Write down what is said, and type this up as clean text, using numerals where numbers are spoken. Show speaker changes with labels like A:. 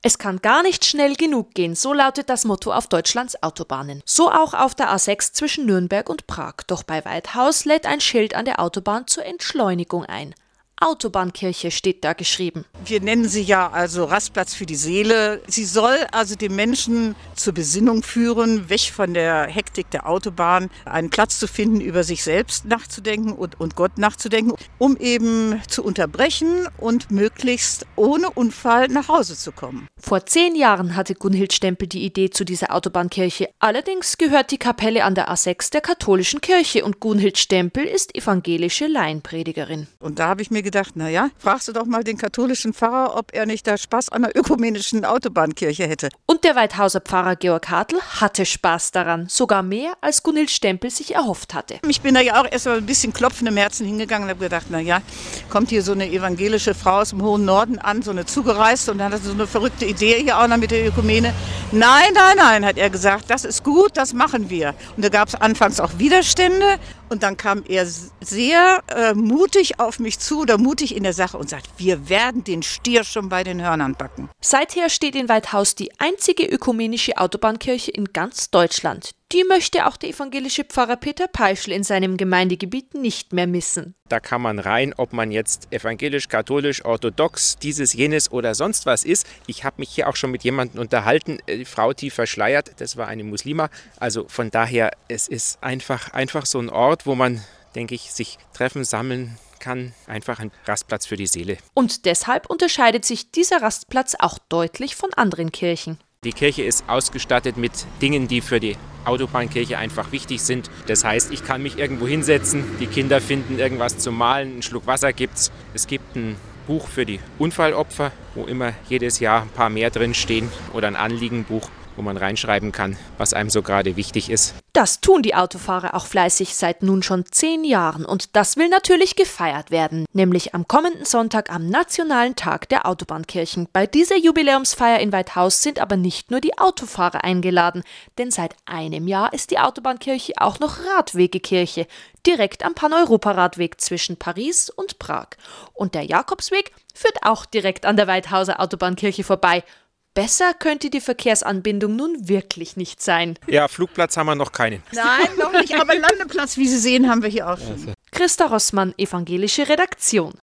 A: Es kann gar nicht schnell genug gehen, so lautet das Motto auf Deutschlands Autobahnen. So auch auf der A6 zwischen Nürnberg und Prag. Doch bei Weithaus lädt ein Schild an der Autobahn zur Entschleunigung ein. Autobahnkirche steht da geschrieben.
B: Wir nennen sie ja also Rastplatz für die Seele. Sie soll also den Menschen zur Besinnung führen, weg von der Hektik der Autobahn, einen Platz zu finden, über sich selbst nachzudenken und Gott nachzudenken, um eben zu unterbrechen und möglichst ohne Unfall nach Hause zu kommen.
A: Vor 10 Jahren hatte Gunhild Stempel die Idee zu dieser Autobahnkirche. Allerdings gehört die Kapelle an der A6 der katholischen Kirche und Gunhild Stempel ist evangelische Laienpredigerin.
B: Und da habe ich mir gedacht, fragst du doch mal den katholischen Pfarrer, ob er nicht da Spaß an der ökumenischen Autobahnkirche hätte.
A: Und der Weithauser Pfarrer Georg Hartl hatte Spaß daran, sogar mehr als Gunhild Stempel sich erhofft hatte.
B: Ich bin da ja auch erst mal ein bisschen klopfend im Herzen hingegangen und habe gedacht, kommt hier so eine evangelische Frau aus dem hohen Norden an, so eine zugereist und dann hat sie so eine verrückte Idee hier auch noch mit der Ökumene. Nein, hat er gesagt, das ist gut, das machen wir. Und da gab es anfangs auch Widerstände und dann kam er sehr mutig auf mich zu, oder mutig in der Sache und sagt, wir werden den Stier schon bei den Hörnern packen.
A: Seither steht in Weithaus die einzige ökumenische Autobahnkirche in ganz Deutschland. Die möchte auch der evangelische Pfarrer Peter Peischl in seinem Gemeindegebiet nicht mehr missen.
C: Da kann man rein, ob man jetzt evangelisch, katholisch, orthodox, dieses, jenes oder sonst was ist. Ich habe mich hier auch schon mit jemandem unterhalten, die Frau tief verschleiert, das war eine Muslima. Also von daher, es ist einfach so ein Ort, wo man, denke ich, sich treffen, sammeln kann, einfach ein Rastplatz für die Seele.
A: Und deshalb unterscheidet sich dieser Rastplatz auch deutlich von anderen Kirchen.
C: Die Kirche ist ausgestattet mit Dingen, die für die Autobahnkirche einfach wichtig sind. Das heißt, ich kann mich irgendwo hinsetzen, die Kinder finden irgendwas zum Malen, einen Schluck Wasser gibt's. Es gibt ein Buch für die Unfallopfer, wo immer jedes Jahr ein paar mehr drin stehen, oder ein Anliegenbuch, wo man reinschreiben kann, was einem so gerade wichtig ist.
A: Das tun die Autofahrer auch fleißig seit nun schon 10 Jahren und das will natürlich gefeiert werden, nämlich am kommenden Sonntag am Nationalen Tag der Autobahnkirchen. Bei dieser Jubiläumsfeier in Weithaus sind aber nicht nur die Autofahrer eingeladen, denn seit einem Jahr ist die Autobahnkirche auch noch Radwegekirche, direkt am Pan-Europa-Radweg zwischen Paris und Prag. Und der Jakobsweg führt auch direkt an der Weithauser Autobahnkirche vorbei. Besser könnte die Verkehrsanbindung nun wirklich nicht sein.
C: Ja, Flugplatz haben wir noch keinen.
B: Nein, noch nicht, aber Landeplatz, wie Sie sehen, haben wir hier auch schon.
A: Christa Rossmann, evangelische Redaktion.